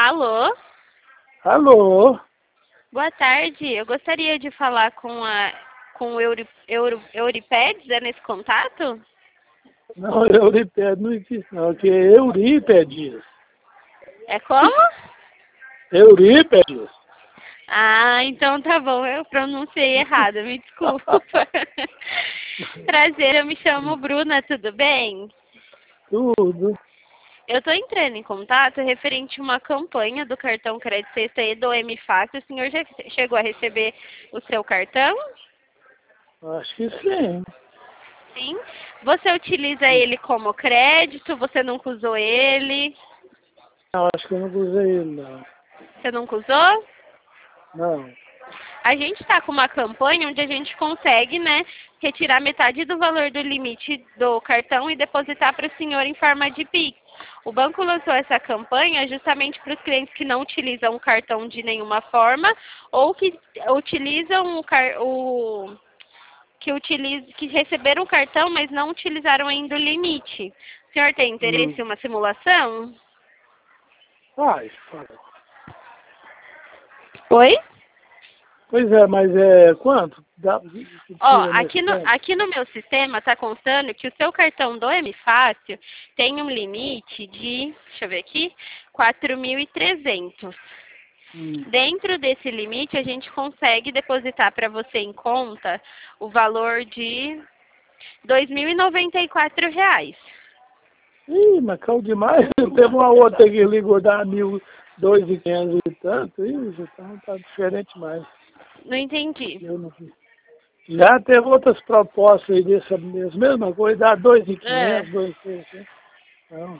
Alô? Alô? Boa tarde. Eu gostaria de falar com o Euripedes, é nesse contato? Não, Eurípedes não existe não, que é Eurípedes. É como? Eurípedes. Ah, então tá bom, eu pronunciei errado, me desculpa. Prazer, eu me chamo Bruna, tudo bem? Tudo. Eu tô entrando em contato referente a uma campanha do cartão Crédito Sexta e do MFAC. O senhor já chegou a receber o seu cartão? Acho que sim. Sim. Você utiliza ele como crédito? Você nunca usou ele? Não, acho que eu não usei ele, não. Você nunca usou? Não. A gente está com uma campanha onde a gente consegue, né, retirar metade do valor do limite do cartão e depositar para o senhor em forma de Pix. O banco lançou essa campanha justamente para os clientes que não utilizam o cartão de nenhuma forma ou que utilizam que receberam o cartão, mas não utilizaram ainda o limite. O senhor tem interesse em uma simulação? Fala. Oi? Pois é, mas é quanto? Que Ó, tira nesse tempo? aqui no meu sistema está constando que o seu cartão do MFácil tem um limite de, deixa eu ver aqui, 4.300. Dentro desse limite, a gente consegue depositar para você em conta o valor de R$ 2.094. Ih, mas caiu demais. Teve uma outra que ligou da 1.200 e tanto. Ih, já tá diferente mais. Não entendi. Eu não vi. Já teve outras propostas aí dessa mesma coisa, dá 2.500, 2.600. Não.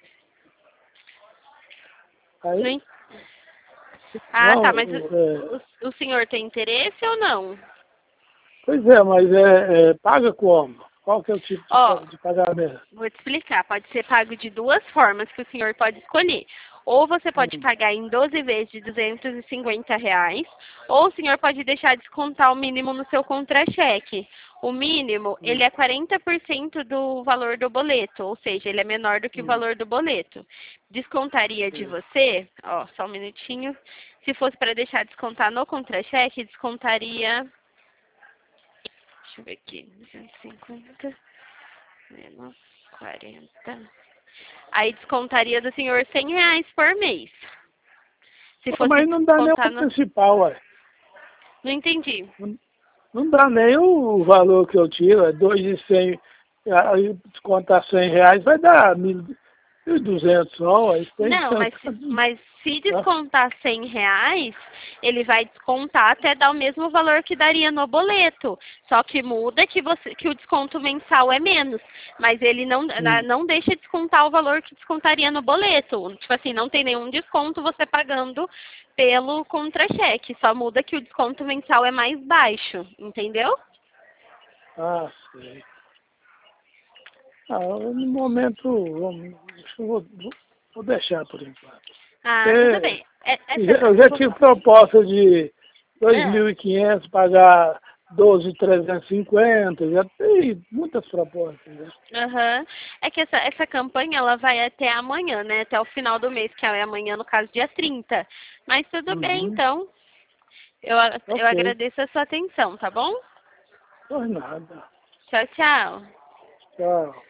Não Aí, en- Ah, não, tá, mas o senhor tem interesse ou não? pois é, mas paga como? Qual que é o tipo Ó, de pagamento? vou te explicar. Pode ser pago de duas formas que o senhor pode escolher. Ou você pode pagar em 12 vezes de R$ 250, ou o senhor pode deixar descontar o mínimo no seu contra-cheque. O mínimo, ele é 40% do valor do boleto, ou seja, ele é menor do que o valor do boleto. Descontaria de você, ó, só um minutinho. Se fosse para deixar descontar no contra-cheque, descontaria. Deixa eu ver aqui. 250 menos 40. Aí descontaria do senhor R$ 100 por mês. Se Pô, fosse mas não dá nem descontar o no... principal, ué. Não entendi. Não dá nem o valor que eu tiro, é 2.100, aí descontar R$ 100 vai dar 1.200 só, aí tem que Não, mas se descontar R$ 100, ele vai descontar até dar o mesmo valor que daria no boleto. Só que muda que o desconto mensal é menos. Mas ele não deixa de descontar o valor que descontaria no boleto. Tipo assim, não tem nenhum desconto você pagando pelo contra-cheque. Só muda que o desconto mensal é mais baixo, entendeu? Ah, sei. Ah, no momento, acho que vou deixar por enquanto. Ah, tudo Porque bem. eu já tive proposta de 2.500 pagar 12.350, já tem muitas propostas. Né? Aham. É que essa campanha ela vai até amanhã, né? Até o final do mês, que é amanhã, no caso, dia 30. Mas tudo bem, então. Eu Ok, agradeço a sua atenção, tá bom? por nada. Tchau, tchau. Tchau.